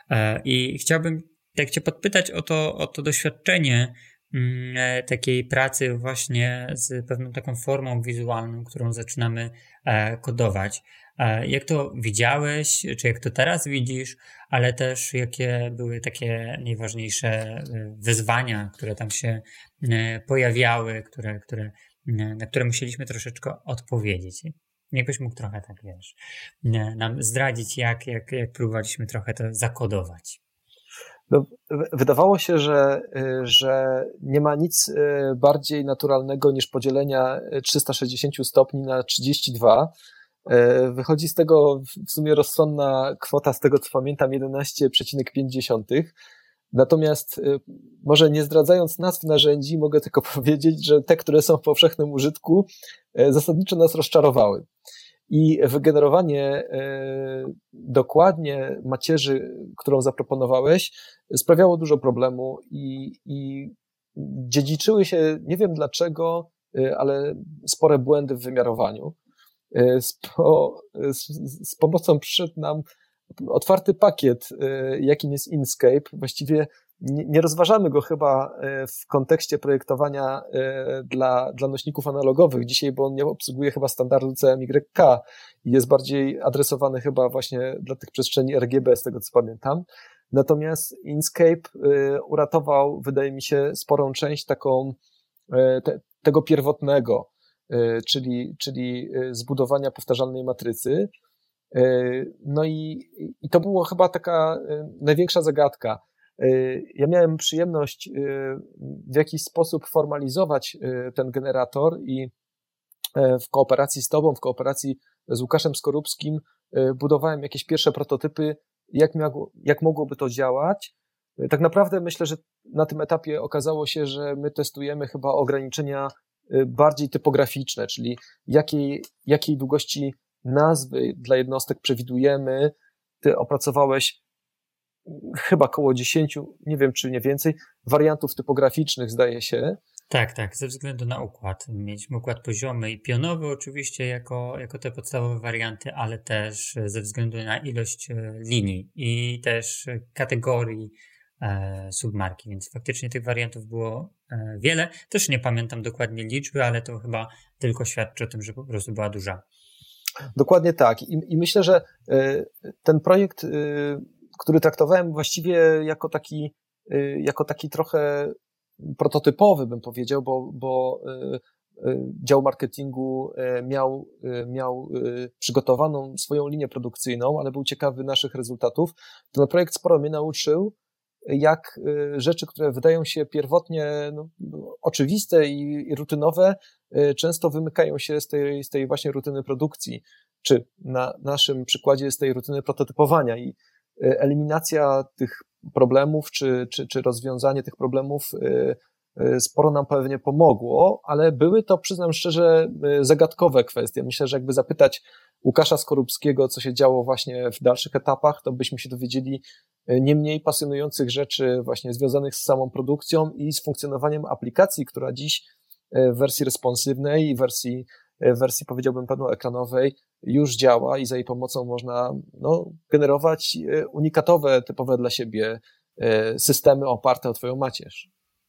i chciałbym tak cię podpytać o to, o to doświadczenie mm, takiej pracy właśnie z pewną taką formą wizualną, którą zaczynamy e, kodować. E, jak to widziałeś, czy jak to teraz widzisz, ale też jakie były takie najważniejsze wyzwania, które tam się e, pojawiały, które, które, na które musieliśmy troszeczkę odpowiedzieć. Jakbyś mógł trochę tak, wiesz, nam zdradzić, jak, jak, jak próbowaliśmy trochę to zakodować. No, wydawało się, że, że nie ma nic bardziej naturalnego niż podzielenia trzysta sześćdziesiąt stopni na trzydzieści dwa. Wychodzi z tego w sumie rozsądna kwota, z tego co pamiętam, jedenaście przecinek pięć. Natomiast może nie zdradzając nazw narzędzi, mogę tylko powiedzieć, że te, które są w powszechnym użytku, zasadniczo nas rozczarowały. i wygenerowanie dokładnie macierzy, którą zaproponowałeś, sprawiało dużo problemu i, i dziedziczyły się, nie wiem dlaczego, ale spore błędy w wymiarowaniu. Z, po, z, z pomocą przyszedł nam otwarty pakiet, jakim jest Inkscape. Właściwie nie, nie rozważamy go chyba w kontekście projektowania dla, dla nośników analogowych dzisiaj, bo on nie obsługuje chyba standardu C M Y K i jest bardziej adresowany chyba właśnie dla tych przestrzeni R G B, z tego co pamiętam. Natomiast Inkscape uratował, wydaje mi się, sporą część taką te, tego pierwotnego, czyli, czyli zbudowania powtarzalnej matrycy. No i, i to było chyba taka największa zagadka. Ja miałem przyjemność w jakiś sposób formalizować ten generator i w kooperacji z tobą, w kooperacji z Łukaszem Skorupskim budowałem jakieś pierwsze prototypy, jak, miało, jak mogłoby to działać. Tak naprawdę myślę, że na tym etapie okazało się, że my testujemy chyba ograniczenia bardziej typograficzne, czyli jakiej, jakiej długości nazwy dla jednostek przewidujemy. Ty opracowałeś chyba około dziesięciu, nie wiem czy nie więcej, wariantów typograficznych, zdaje się. Tak, tak, ze względu na układ. Mieliśmy układ poziomy i pionowy oczywiście jako, jako te podstawowe warianty, ale też ze względu na ilość linii i też kategorii e, submarki, więc faktycznie tych wariantów było e, wiele. Też nie pamiętam dokładnie liczby, ale to chyba tylko świadczy o tym, że po prostu była duża. Dokładnie tak. I, i myślę, że y, ten projekt, y, który traktowałem właściwie jako taki, y, jako taki trochę prototypowy, bym powiedział, bo, bo y, y, dział marketingu y, miał, y, miał y, przygotowaną swoją linię produkcyjną, ale był ciekawy naszych rezultatów. Ten projekt sporo mnie nauczył, jak y, rzeczy, które wydają się pierwotnie no, oczywiste i, i rutynowe, y, często wymykają się z tej, z tej właśnie rutyny produkcji, czy na naszym przykładzie z tej rutyny prototypowania i y, eliminacja tych problemów, czy, czy, czy rozwiązanie tych problemów y, y, sporo nam pewnie pomogło, ale były to, przyznam szczerze, y, zagadkowe kwestie. Myślę, że jakby zapytać Łukasza Skorupskiego, co się działo właśnie w dalszych etapach, to byśmy się dowiedzieli nie mniej pasjonujących rzeczy właśnie związanych z samą produkcją i z funkcjonowaniem aplikacji, która dziś w wersji responsywnej i wersji, w wersji powiedziałbym pełnoekranowej już działa i za jej pomocą można no, generować unikatowe, typowe dla siebie systemy oparte o twoją macierz.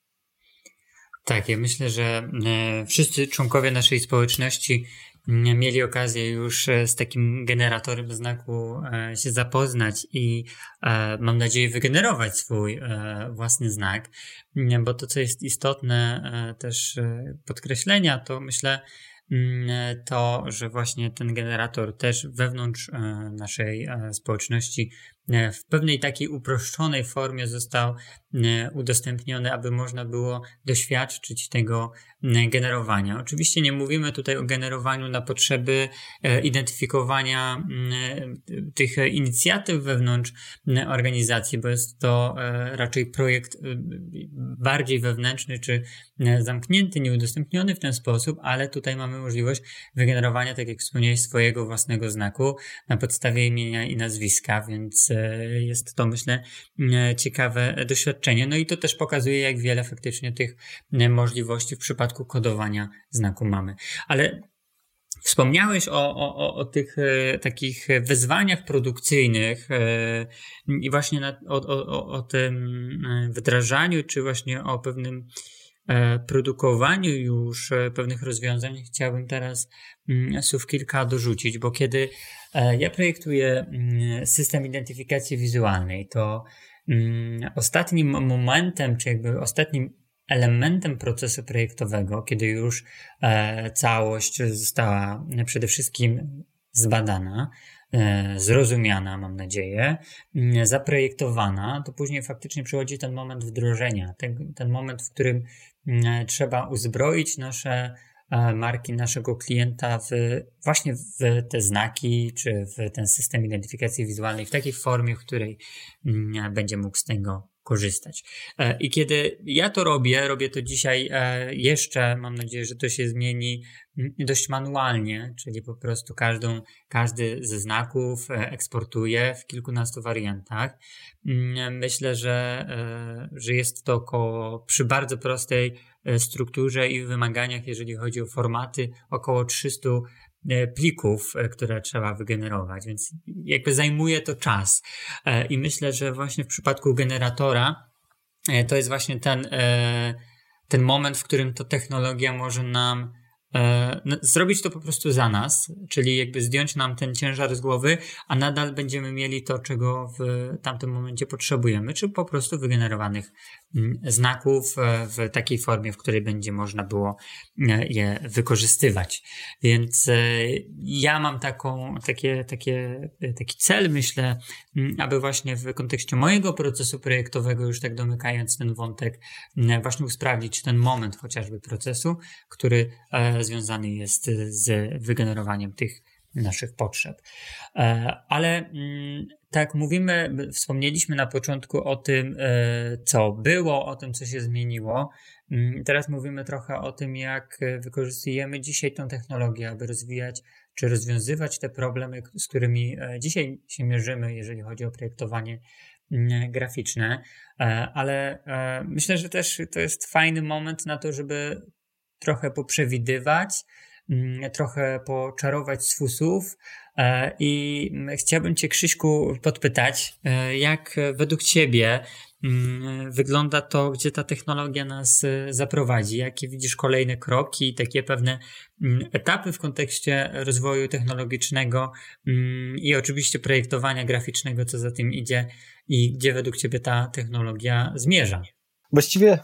Tak, ja myślę, że wszyscy członkowie naszej społeczności mieli okazję już z takim generatorem znaku się zapoznać i mam nadzieję wygenerować swój własny znak, bo to, co jest istotne też podkreślenia, to myślę to, że właśnie ten generator też wewnątrz naszej społeczności w pewnej takiej uproszczonej formie został udostępniony, aby można było doświadczyć tego generowania. Oczywiście nie mówimy tutaj o generowaniu na potrzeby identyfikowania tych inicjatyw wewnątrz organizacji, bo jest to raczej projekt bardziej wewnętrzny czy zamknięty, nieudostępniony w ten sposób, ale tutaj mamy możliwość wygenerowania, tak jak wspomniałeś, swojego własnego znaku na podstawie imienia i nazwiska, więc jest to, myślę, ciekawe doświadczenie. No i to też pokazuje, jak wiele faktycznie tych możliwości w przypadku kodowania znaku mamy. Ale wspomniałeś o, o, o tych e, takich wyzwaniach produkcyjnych e, i właśnie na, o, o, o tym wdrażaniu, czy właśnie o pewnym e, produkowaniu już e, pewnych rozwiązań. Chciałbym teraz mm, słów kilka dorzucić, bo kiedy e, ja projektuję mm, system identyfikacji wizualnej, to mm, ostatnim momentem, czy jakby ostatnim elementem procesu projektowego, kiedy już e, całość została przede wszystkim zbadana, e, zrozumiana, mam nadzieję, m, zaprojektowana, to później faktycznie przychodzi ten moment wdrożenia, ten, ten moment, w którym m, trzeba uzbroić nasze e, marki, naszego klienta w, właśnie w te znaki, czy w ten system identyfikacji wizualnej w takiej formie, w której m, będzie mógł z tego korzystać. I kiedy ja to robię, robię to dzisiaj jeszcze, mam nadzieję, że to się zmieni dość manualnie, czyli po prostu każdą, każdy ze znaków eksportuję w kilkunastu wariantach. Myślę, że, że jest to około, przy bardzo prostej strukturze i wymaganiach, jeżeli chodzi o formaty, około trzysta plików, które trzeba wygenerować, więc jakby zajmuje to czas. I myślę, że właśnie w przypadku generatora to jest właśnie ten, ten moment, w którym to technologia może nam zrobić to po prostu za nas, czyli jakby zdjąć nam ten ciężar z głowy, a nadal będziemy mieli to, czego w tamtym momencie potrzebujemy, czy po prostu wygenerowanych znaków w takiej formie, w której będzie można było je wykorzystywać. Więc ja mam taką, takie, takie, taki cel, myślę, aby właśnie w kontekście mojego procesu projektowego, już tak domykając ten wątek, właśnie usprawnić ten moment chociażby procesu, który związany jest z wygenerowaniem tych naszych potrzeb. Ale tak mówimy, wspomnieliśmy na początku o tym, co było, o tym, co się zmieniło. Teraz mówimy trochę o tym, jak wykorzystujemy dzisiaj tą technologię, aby rozwijać czy rozwiązywać te problemy, z którymi dzisiaj się mierzymy, jeżeli chodzi o projektowanie graficzne. Ale myślę, że też to jest fajny moment na to, żeby trochę poprzewidywać, trochę poczarować z fusów i chciałbym Cię, Krzyśku, podpytać, jak według Ciebie wygląda to, gdzie ta technologia nas zaprowadzi, jakie widzisz kolejne kroki, takie pewne etapy w kontekście rozwoju technologicznego i oczywiście projektowania graficznego, co za tym idzie i gdzie według Ciebie ta technologia zmierza? Właściwie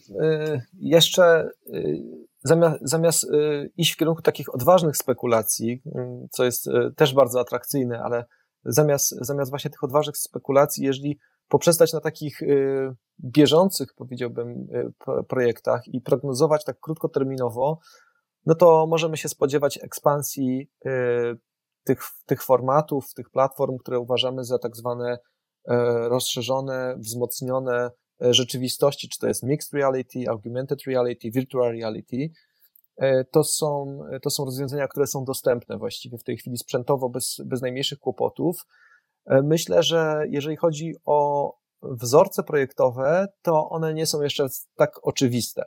jeszcze zamiast, zamiast iść w kierunku takich odważnych spekulacji, co jest też bardzo atrakcyjne, ale zamiast, zamiast właśnie tych odważnych spekulacji, jeżeli poprzestać na takich bieżących, powiedziałbym, projektach i prognozować tak krótkoterminowo, no to możemy się spodziewać ekspansji tych, tych formatów, tych platform, które uważamy za tak zwane rozszerzone, wzmocnione rzeczywistości, czy to jest mixed reality, augmented reality, virtual reality. To są, to są rozwiązania, które są dostępne właściwie w tej chwili sprzętowo bez, bez najmniejszych kłopotów. Myślę, że jeżeli chodzi o wzorce projektowe, to one nie są jeszcze tak oczywiste,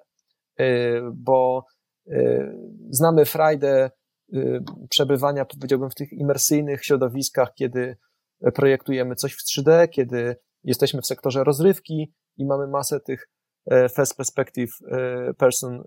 bo znamy frajdę przebywania, powiedziałbym, w tych imersyjnych środowiskach, kiedy projektujemy coś w trzy D, kiedy jesteśmy w sektorze rozrywki i mamy masę tych first perspective person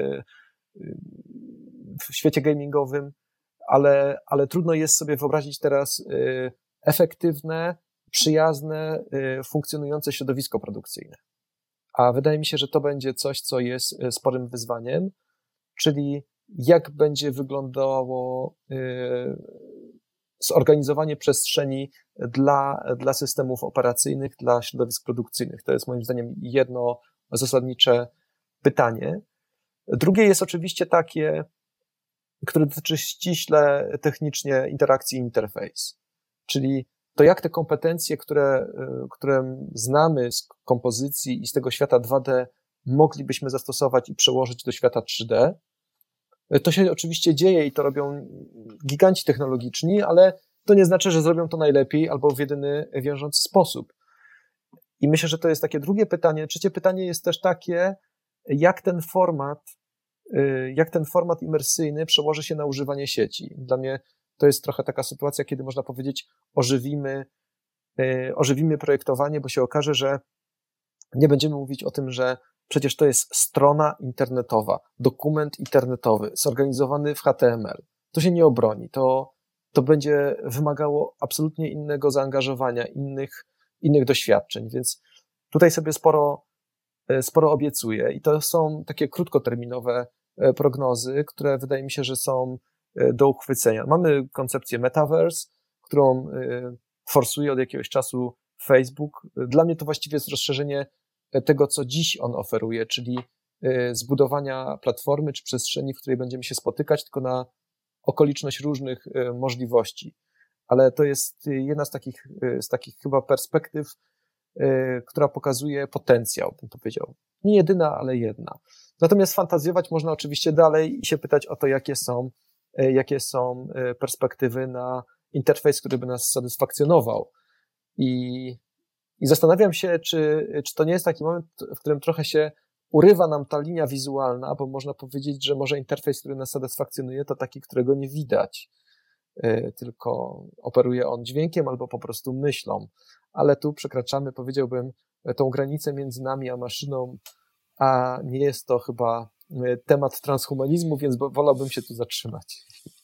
w świecie gamingowym, ale, ale trudno jest sobie wyobrazić teraz efektywne, przyjazne, funkcjonujące środowisko produkcyjne. A wydaje mi się, że to będzie coś, co jest sporym wyzwaniem, czyli jak będzie wyglądało zorganizowanie przestrzeni dla, dla systemów operacyjnych, dla środowisk produkcyjnych. To jest moim zdaniem jedno zasadnicze pytanie. Drugie jest oczywiście takie, które dotyczy ściśle technicznie interakcji interfejs, czyli to jak te kompetencje, które, które znamy z kompozycji i z tego świata dwa D moglibyśmy zastosować i przełożyć do świata trzy D. To się oczywiście dzieje i to robią giganci technologiczni, ale to nie znaczy, że zrobią to najlepiej albo w jedyny wiążący sposób. I myślę, że to jest takie drugie pytanie. Trzecie pytanie jest też takie, jak ten format, jak ten format imersyjny przełoży się na używanie sieci. Dla mnie to jest trochę taka sytuacja, kiedy można powiedzieć, ożywimy, ożywimy projektowanie, bo się okaże, że nie będziemy mówić o tym, że przecież to jest strona internetowa, dokument internetowy, zorganizowany w H T M L. To się nie obroni. To, to będzie wymagało absolutnie innego zaangażowania, innych, innych doświadczeń, więc tutaj sobie sporo, sporo obiecuję i to są takie krótkoterminowe prognozy, które wydaje mi się, że są do uchwycenia. Mamy koncepcję Metaverse, którą forsuje od jakiegoś czasu Facebook. Dla mnie to właściwie jest rozszerzenie tego, co dziś on oferuje, czyli zbudowania platformy czy przestrzeni, w której będziemy się spotykać, tylko na okoliczność różnych możliwości. Ale to jest jedna z takich, z takich chyba perspektyw, która pokazuje potencjał, bym powiedział. Nie jedyna, ale jedna. Natomiast fantazjować można oczywiście dalej i się pytać o to, jakie są, jakie są perspektywy na interfejs, który by nas satysfakcjonował. I, i zastanawiam się, czy, czy to nie jest taki moment, w którym trochę się urywa nam ta linia wizualna, bo można powiedzieć, że może interfejs, który nas satysfakcjonuje, to taki, którego nie widać, tylko operuje on dźwiękiem albo po prostu myślą. Ale tu przekraczamy, powiedziałbym, tą granicę między nami a maszyną, a nie jest to chyba temat transhumanizmu, więc wolałbym się tu zatrzymać.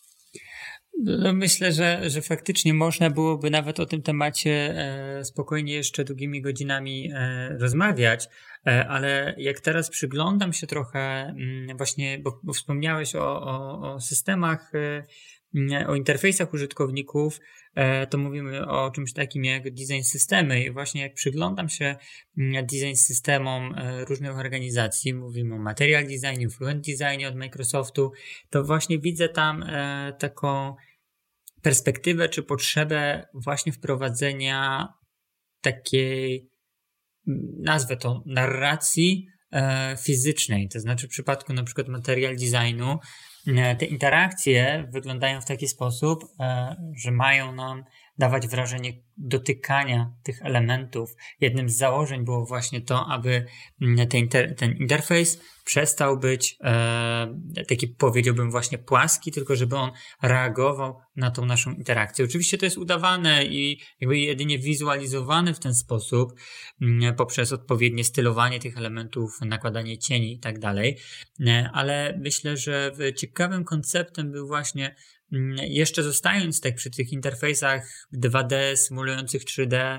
No myślę, że, że faktycznie można byłoby nawet o tym temacie e, spokojnie jeszcze długimi godzinami e, rozmawiać, e, ale jak teraz przyglądam się trochę m, właśnie, bo, bo wspomniałeś o, o, o systemach, e, o interfejsach użytkowników, e, to mówimy o czymś takim jak design systemy i właśnie jak przyglądam się design systemom e, różnych organizacji, mówimy o material designie, fluent designie od Microsoftu, to właśnie widzę tam e, taką perspektywę czy potrzebę właśnie wprowadzenia takiej, nazwę to, narracji e, fizycznej. To znaczy w przypadku na przykład material designu e, te interakcje wyglądają w taki sposób, e, że mają nam dawać wrażenie dotykania tych elementów. Jednym z założeń było właśnie to, aby ten, inter, ten interfejs przestał być e, taki, powiedziałbym, właśnie płaski, tylko żeby on reagował na tą naszą interakcję. Oczywiście to jest udawane i jakby jedynie wizualizowane w ten sposób m, poprzez odpowiednie stylowanie tych elementów, nakładanie cieni i tak dalej, ale myślę, że ciekawym konceptem był właśnie jeszcze zostając tak przy tych interfejsach dwa D, symulujących trzy D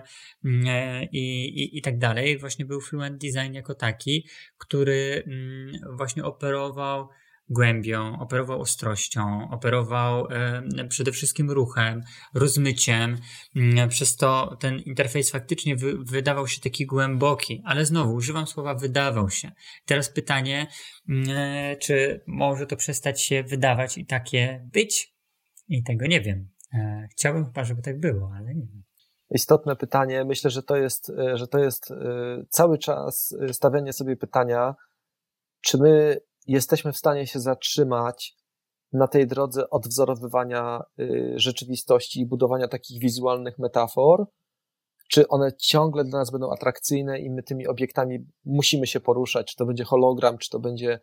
i, i, i tak dalej, właśnie był Fluent Design jako taki, który właśnie operował głębią, operował ostrością, operował e, przede wszystkim ruchem, rozmyciem. Przez to ten interfejs faktycznie wy, wydawał się taki głęboki, ale znowu używam słowa wydawał się. Teraz pytanie, e, czy może to przestać się wydawać i takie być? I tego nie wiem. E, chciałbym chyba, żeby tak było, ale nie wiem. Istotne pytanie. Myślę, że to jest, że to jest cały czas stawianie sobie pytania, czy my jesteśmy w stanie się zatrzymać na tej drodze odwzorowywania rzeczywistości i budowania takich wizualnych metafor, czy one ciągle dla nas będą atrakcyjne i my tymi obiektami musimy się poruszać, czy to będzie hologram, czy to będzie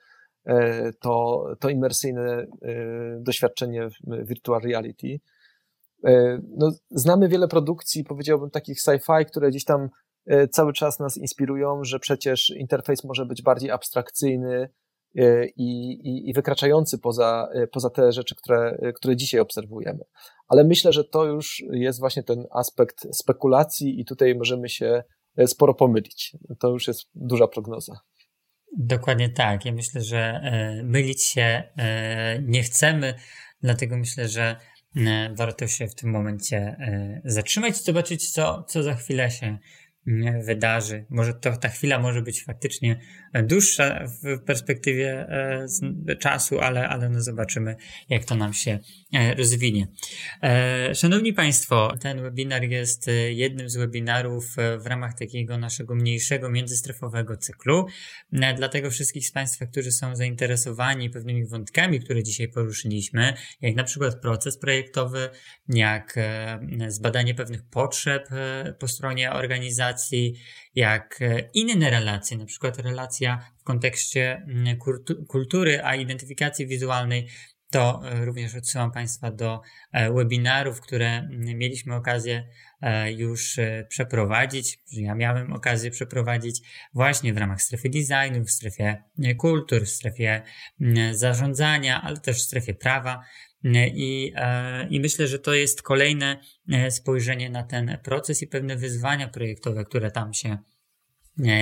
to, to imersyjne doświadczenie virtual reality. No, znamy wiele produkcji, powiedziałbym, takich sci-fi, które gdzieś tam cały czas nas inspirują, że przecież interfejs może być bardziej abstrakcyjny i, i, i wykraczający poza, poza te rzeczy, które, które dzisiaj obserwujemy. Ale myślę, że to już jest właśnie ten aspekt spekulacji i tutaj możemy się sporo pomylić. To już jest duża prognoza. Dokładnie tak. Ja myślę, że e, mylić się e, nie chcemy, dlatego myślę, że e, warto się w tym momencie e, zatrzymać i zobaczyć, co, co za chwilę się e, wydarzy. Może to, ta chwila może być faktycznie dłuższa w perspektywie e, z, czasu, ale, ale no zobaczymy, jak to nam się e, rozwinie. E, szanowni Państwo, ten webinar jest jednym z webinarów w ramach takiego naszego mniejszego, międzystrefowego cyklu. E, dlatego wszystkich z Państwa, którzy są zainteresowani pewnymi wątkami, które dzisiaj poruszyliśmy, jak na przykład proces projektowy, jak e, zbadanie pewnych potrzeb e, po stronie organizacji, jak inne relacje, na przykład relacja w kontekście kultury, a identyfikacji wizualnej, to również odsyłam Państwa do webinarów, które mieliśmy okazję już przeprowadzić. Ja miałem okazję przeprowadzić właśnie w ramach strefy designu, w strefie kultur, w strefie zarządzania, ale też w strefie prawa. I, I myślę, że to jest kolejne spojrzenie na ten proces i pewne wyzwania projektowe, które tam się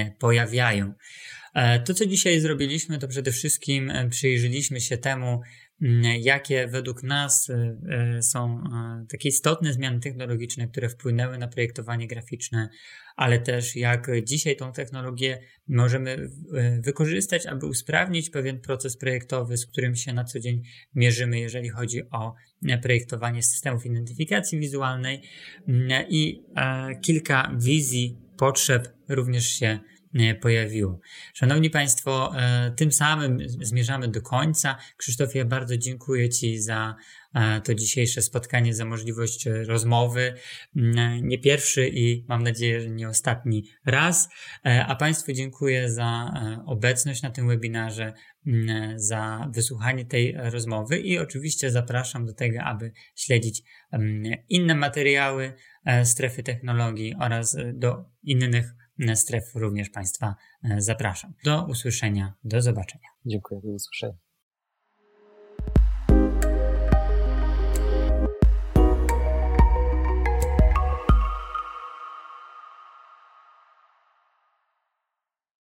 pojawiają. To, co dzisiaj zrobiliśmy, to przede wszystkim przyjrzeliśmy się temu, jakie według nas są takie istotne zmiany technologiczne, które wpłynęły na projektowanie graficzne, ale też jak dzisiaj tą technologię możemy wykorzystać, aby usprawnić pewien proces projektowy, z którym się na co dzień mierzymy, jeżeli chodzi o projektowanie systemów identyfikacji wizualnej, i kilka wizji, potrzeb również się pojawiło. Szanowni Państwo, tym samym zmierzamy do końca. Krzysztofie, bardzo dziękuję Ci za to dzisiejsze spotkanie, za możliwość rozmowy. Nie pierwszy i mam nadzieję, że nie ostatni raz. A Państwu dziękuję za obecność na tym webinarze, za wysłuchanie tej rozmowy i oczywiście zapraszam do tego, aby śledzić inne materiały Strefy Technologii oraz do innych stref również Państwa zapraszam. Do usłyszenia, do zobaczenia. Dziękuję, do usłyszenia.